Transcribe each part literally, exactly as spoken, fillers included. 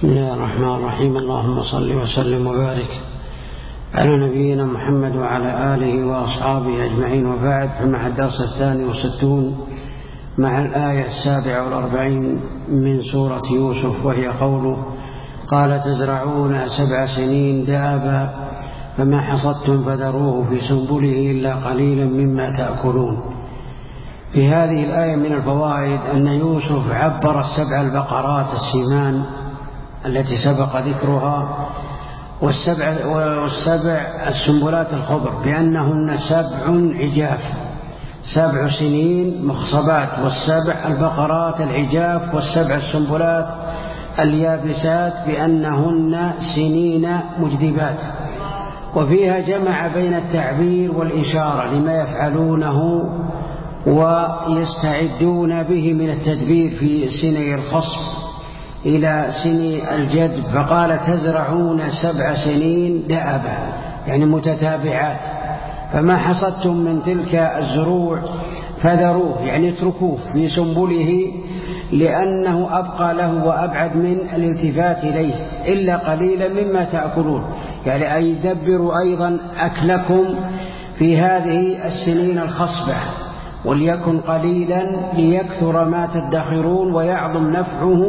بسم الله الرحمن الرحيم. اللهم صل وسلم وبارك على نبينا محمد وعلى آله وأصحابه أجمعين، وبعد. فمع الدرس الثاني والستون مع الآية السابعة والأربعين من سورة يوسف، وهي قوله: قال تزرعون سبع سنين دابا فما حصدتم فذروه في سنبله إلا قليلا مما تأكلون. في هذه الآية من الفوائد أن يوسف عبر السبع البقرات السمان التي سبق ذكرها والسبع, والسبع السنبلات الخضر بأنهن سبع عجاف، سبع سنين مخصبات، والسبع البقرات العجاف والسبع السنبلات اليابسات بأنهن سنين مجدبات. وفيها جمع بين التعبير والإشارة لما يفعلونه ويستعدون به من التدبير في سني الخصب إلى سني الجدب، فقال تزرعون سبع سنين دأبا يعني متتابعات، فما حصدتم من تلك الزروع فذروه يعني اتركوه في سنبله لأنه أبقى له وأبعد من الالتفات إليه إلا قليلا مما تأكلون، يعني أي دبروا أيضا أكلكم في هذه السنين الخصبة، وليكن قليلا ليكثر ما تدخرون ويعظم نفعه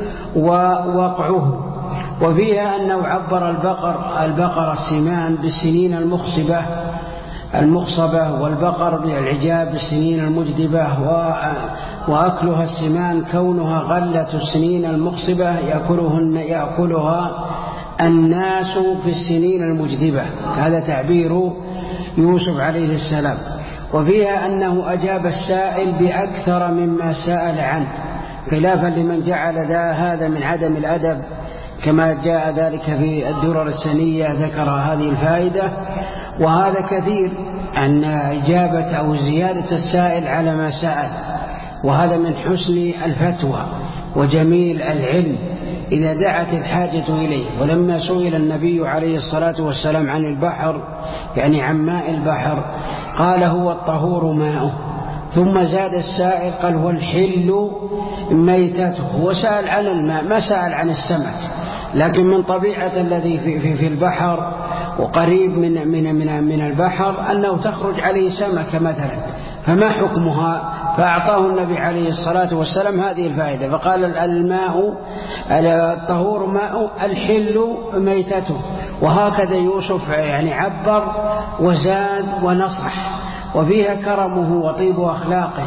ووقعه. وفيها أنه عبر البقر البقر السمان بالسنين المخصبة المخصبة والبقر بالعجاب بالسنين المجدبة، وأكلها السمان كونها غلة السنين المخصبة يأكلهن يأكلها الناس في السنين المجدبة. هذا تعبير يوسف عليه السلام. وفيها أنه أجاب السائل بأكثر مما سأل عنه، خلافا لمن جعل ذا هذا من عدم الأدب، كما جاء ذلك في الدرر السنية ذكر هذه الفائدة. وهذا كثير أن إجابة أو زيادة السائل على ما سأل، وهذا من حسن الفتوى وجميل العلم إذا دعت الحاجة إليه. ولما سئل النبي عليه الصلاة والسلام عن البحر يعني عن ماء البحر قال هو الطهور ماؤه، ثم زاد السائل قال هو الحل ميتته، وسأل عن الماء ما سأل عن السمك، لكن من طبيعة الذي في, في, في البحر وقريب من, من, من, من البحر أنه تخرج عليه سمكة مثلا، فما حكمها؟ فأعطاه النبي عليه الصلاة والسلام هذه الفائدة، فقال الماء الطهور ماء الحل ميتته. وهكذا يوسف يعني عبر وزاد ونصح. وفيها كرمه وطيب أخلاقه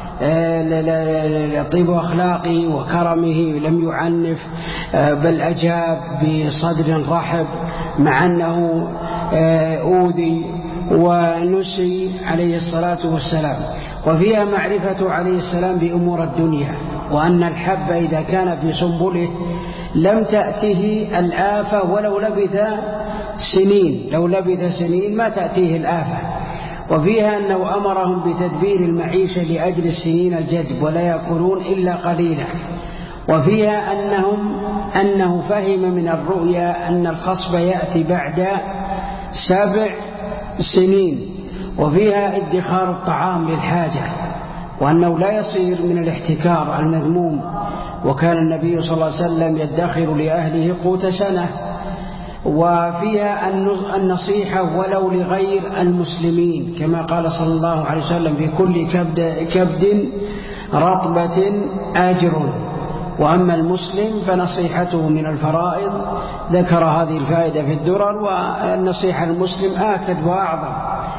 طيب أخلاقه وكرمه، لم يعنف بل أجاب بصدر رحب مع أنه أوذي ونسي عليه الصلاة والسلام. وفيها معرفة عليه السلام بأمور الدنيا، وأن الحب إذا كان في سنبله لم تأته الآفة ولو لبث سنين، لو لبث سنين ما تأتيه الآفة. وفيها أنه أمرهم بتدبير المعيشة لأجل السنين الجدب ولا يأكلون إلا قليلا. وفيها أنهم أنه فهم من الرؤيا أن الخصب يأتي بعد سبع سنين. وفيها ادخار الطعام للحاجة، وأنه لا يصير من الاحتكار المذموم، وكان النبي صلى الله عليه وسلم يدخر لأهله قوت سنة. وفيها النصيحة ولو لغير المسلمين، كما قال صلى الله عليه وسلم في كل كبد, كبد رطبة أجر، وأما المسلم فنصيحته من الفرائض. ذكر هذه الفائدة في الدرر. والنصيحة المسلم آكد وأعظم،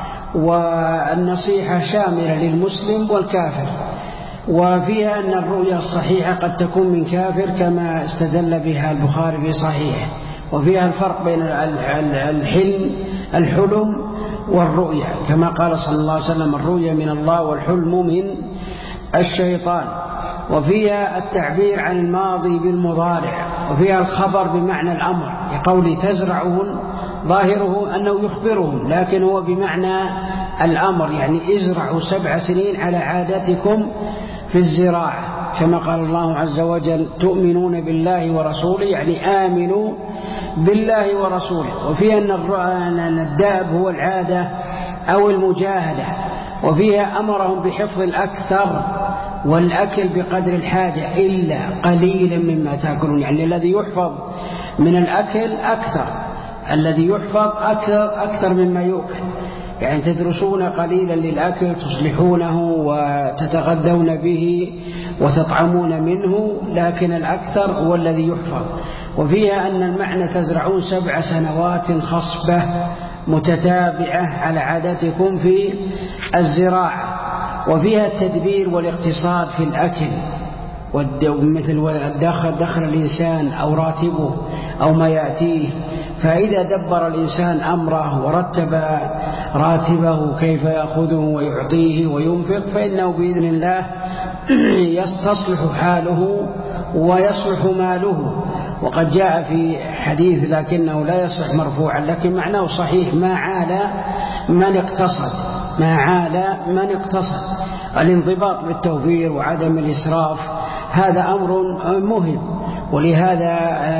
والنصيحة شاملة للمسلم والكافر. وفيها أن الرؤيا الصحيحة قد تكون من كافر كما استدل بها البخاري في صحيحه. وفيها الفرق بين الحلم الحلم والرؤيا، كما قال صلى الله عليه وسلم الرؤيا من الله والحلم من الشيطان. وفيها التعبير عن الماضي بالمضارع. وفيها الخبر بمعنى الأمر، يقول تزرعون ظاهره أنه يخبرهم، لكن هو بمعنى الأمر، يعني ازرعوا سبع سنين على عادتكم في الزراعة، كما قال الله عز وجل تؤمنون بالله ورسوله يعني آمنوا بالله ورسوله. وفيها أن الداب هو العادة أو المجاهدة. وفيها أمرهم بحفظ الأكثر والأكل بقدر الحاجة إلا قليلا مما تأكلون، يعني الذي يحفظ من الأكل أكثر، الذي يحفظ أكثر, أكثر مما يؤكل، يعني تدرسون قليلا للأكل تصلحونه وتتغذون به وتطعمون منه، لكن الأكثر هو الذي يحفظ. وفيها أن المعنى تزرعون سبع سنوات خصبة متتابعة على عادتكم في الزراعة. وفيها التدبير والاقتصاد في الأكل، مثل دخل, دخل الإنسان أو راتبه أو ما يأتيه، فإذا دبر الإنسان أمره ورتب راتبه كيف يأخذه ويعطيه وينفق، فإنه بإذن الله يستصلح حاله ويصلح ماله. وقد جاء في حديث لكنه لا يصح مرفوعا، لكن معناه صحيح: ما عال من اقتصد، ما عال من اقتصد. الانضباط بالتوفير وعدم الإسراف هذا أمر مهم، ولهذا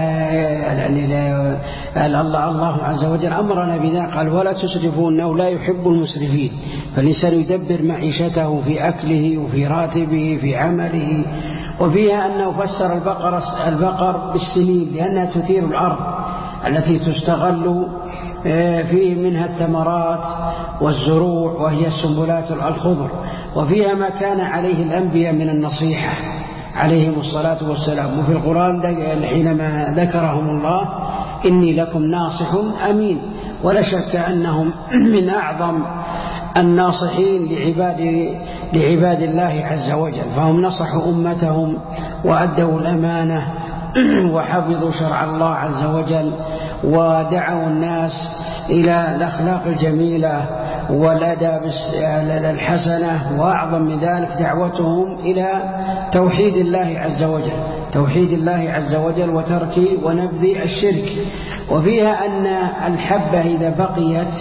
الله عز وجل أمرنا بذلك، قال: ولا تسرفوا إنه لا يحب المسرفين. فالإنسان يدبر معيشته في أكله وفي راتبه في عمله. وفيها أنه فسر البقر, البقر بالسنين لأنها تثير الأرض التي تستغل فيه منها الثمرات والزروع وهي السنبلات الخضر. وفيها ما كان عليه الأنبياء من النصيحة عليهم الصلاة والسلام. وفي القرآن حينما ذكرهم الله: إني لكم ناصح أمين. ولا شك أنهم من أعظم الناصحين لعباد, لعباد الله عز وجل، فهم نصحوا أمتهم وأدوا الأمانة وحفظوا شرع الله عز وجل، ودعوا الناس إلى الأخلاق الجميلة والأداب الحسنة، وأعظم من ذلك دعوتهم إلى توحيد الله عز وجل، توحيد الله عز وجل وترك ونبذ الشرك. وفيها أن الحبة إذا بقيت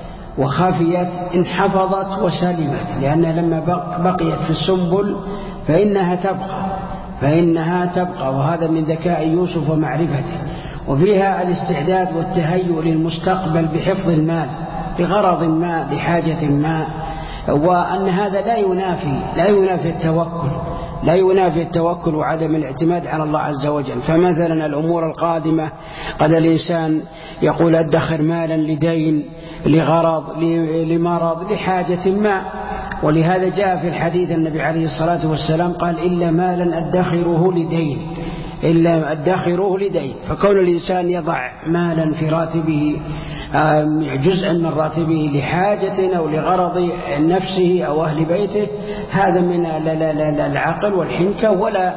وخفيت انحفظت وسلمت، لأن لما بقيت في السنبل فإنها تبقى فإنها تبقى وهذا من ذكاء يوسف ومعرفته. وفيها الاستعداد والتهيؤ للمستقبل بحفظ المال لغرض ما لحاجة ما، وأن هذا لا ينافي لا ينافي التوكل لا ينافي التوكل وعدم الاعتماد على الله عز وجل. فمثلا الأمور القادمة قد الإنسان يقول: أدخر مالا لدين لغرض لمرض لحاجة ما. ولهذا جاء في الحديث النبي عليه الصلاة والسلام قال: إلا مالا أدخره لدين إلا أدخره لدين. فكون الإنسان يضع مالا في راتبه جزءا من راتبه لحاجة أو لغرض نفسه أو أهل بيته، هذا من العقل والحنكة، ولا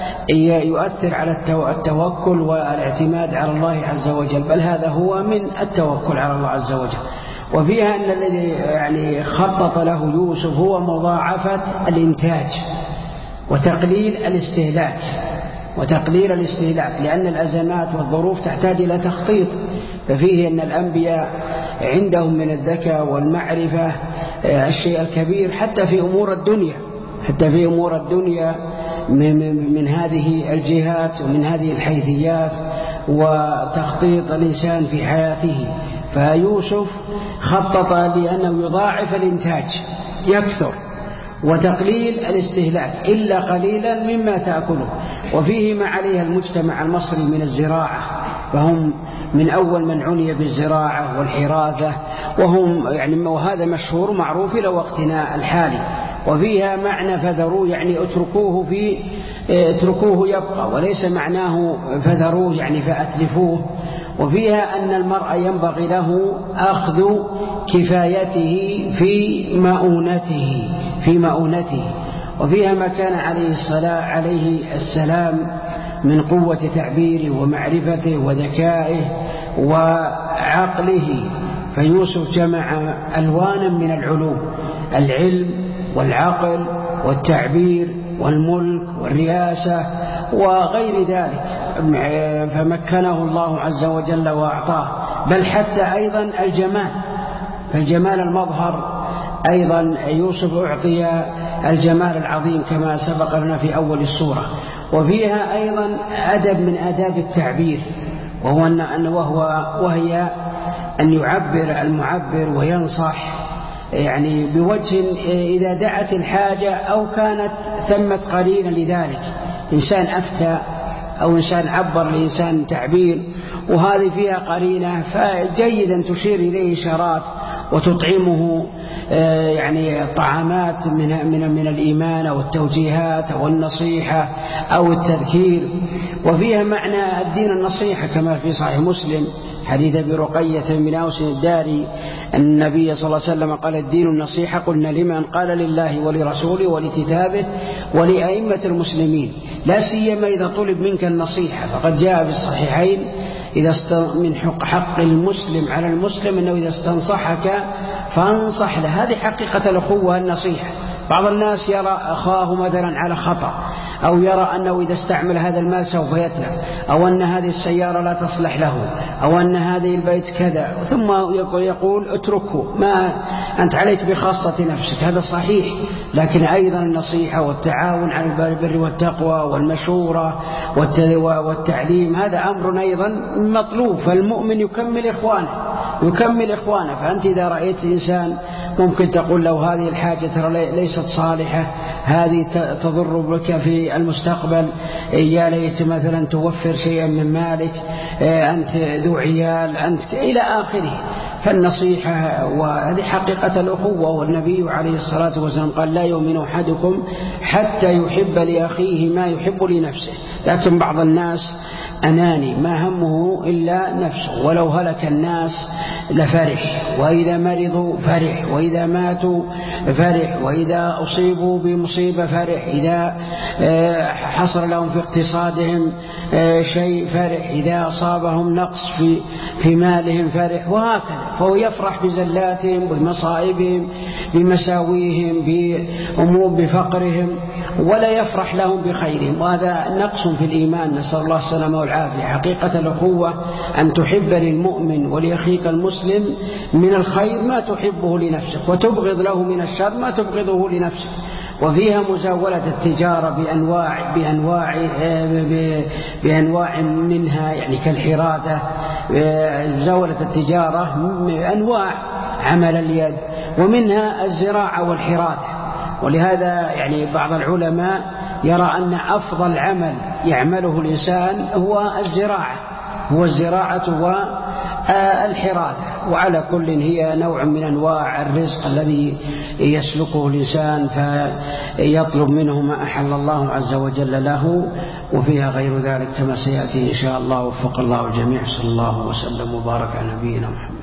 يؤثر على التوكل والاعتماد على الله عز وجل، بل هذا هو من التوكل على الله عز وجل. وفيها أن الذي يعني خطط له يوسف هو مضاعفة الإنتاج وتقليل الاستهلاك وتقليل الاستهلاك لأن الأزمات والظروف تحتاج إلى تخطيط. ففيه أن الأنبياء عندهم من الذكاء والمعرفة الشيء الكبير حتى في أمور الدنيا حتى في أمور الدنيا من, من هذه الجهات ومن هذه الحيثيات وتخطيط الإنسان في حياته. فيوسف خطط لأنه يضاعف الإنتاج يكثر وتقليل الاستهلاك إلا قليلا مما تأكله. وفيه ما عليها المجتمع المصري من الزراعة، فهم من أول من عني بالزراعة والحراثة، وهم يعني وهذا مشهور معروف إلى وقتنا الحالي. وفيها معنى فذروه يعني اتركوه في اتركوه يبقى، وليس معناه فذروه يعني فأتلفوه. وفيها أن المرء ينبغي له أخذ كفايته في مؤونته في مؤونته. وفيها ما كان عليه الصلاة عليه السلام من قوة تعبيره ومعرفته وذكائه وعقله. فيوسف جمع ألوانا من العلوم: العلم والعقل والتعبير والملك والرياسة وغير ذلك، فمكنه الله عز وجل وأعطاه. بل حتى أيضا الجمال، فالجمال المظهر أيضا يوسف أعطي الجمال العظيم كما سبق لنا في أول السورة. وفيها أيضا أدب من آداب التعبير، وهو أن وهو وهي أن يعبر المعبر وينصح يعني بوجه إذا دعت الحاجة أو كانت ثمة قرينة لذلك، إنسان أفتى أو إنسان عبر لإنسان تعبير وهذه فيها قرينة، فجيدا تشير إليه إشارات وتطعمه يعني طعامات من من من الإيمان أو التوجيهات أو النصيحة أو التذكير. وفيها معنى الدين النصيحة كما في صحيح مسلم حديث أبي رقية بن أوس الداري أن النبي صلى الله عليه وسلم قال الدين النصيحة. قلنا لمن؟ قال لله ولرسوله ولكتابه ولأئمة المسلمين، لا سيما إذا طلب منك النصيحة، فقد جاء في الصحيحين إذا است... من حق, حق المسلم على المسلم أنه إذا استنصحك فانصح له. هذه حقيقة الأخوة النصيحة. بعض الناس يرى أخاه مثلا على خطأ، أو يرى أنه إذا استعمل هذا المال سوف يتلف، أو أن هذه السيارة لا تصلح له، أو أن هذه البيت كذا، ثم يقول اتركه، ما أنت عليك بخاصة نفسك. هذا صحيح، لكن أيضا النصيحة والتعاون على البر والتقوى والمشورة والتعليم هذا أمر أيضا مطلوب. فالمؤمن يكمل إخوانه يكمل إخوانه فأنت إذا رأيت إنسان ممكن تقول له هذه الحاجة ترى ليست صالحة، هذه تضر بك في المستقبل، يا ليت مثلا توفر شيئا من مالك، أنت ذو عيال، أنت إلى آخره. فالنصيحة وهذه حقيقة الأخوة. والنبي عليه الصلاة والسلام قال لا يؤمن أحدكم حتى يحب لأخيه ما يحب لنفسه. لكن بعض الناس أناني ما همه إلا نفسه، ولو هلك الناس لفرح، وإذا مرضوا فرح، وإذا ماتوا فرح، وإذا أصيبوا بمصيبة فرح، إذا حصل لهم في اقتصادهم شيء فرح، إذا أصابهم نقص في في مالهم فرح، وهكذا. فهو يفرح بزلاتهم بمصائبهم بمساويهم بأمور بفقرهم، ولا يفرح لهم بخيرهم، وهذا نقص في الإيمان، نسأل الله السلامة والعافية. حقيقة الأخوة أن تحب للمؤمن ولأخيك المسلم من الخير ما تحبه لنفسك، وتبغض له من الشر ما تبغضه لنفسك. وفيها مزاولة التجارة بأنواع بأنواع بأنواع منها، يعني كالحراثة، مزاولة التجارة أنواع عمل اليد، ومنها الزراعة والحراثة. ولهذا يعني بعض العلماء يرى أن أفضل عمل يعمله الإنسان هو الزراعة هو الزراعة والحراثة. وعلى كل هي نوع من أنواع الرزق الذي يسلكه الإنسان فيطلب منه ما أحل الله عز وجل له، وفيها غير ذلك كما سيأتي إن شاء الله. وفق الله الجميع. صلى الله وسلم وبارك على نبينا محمد.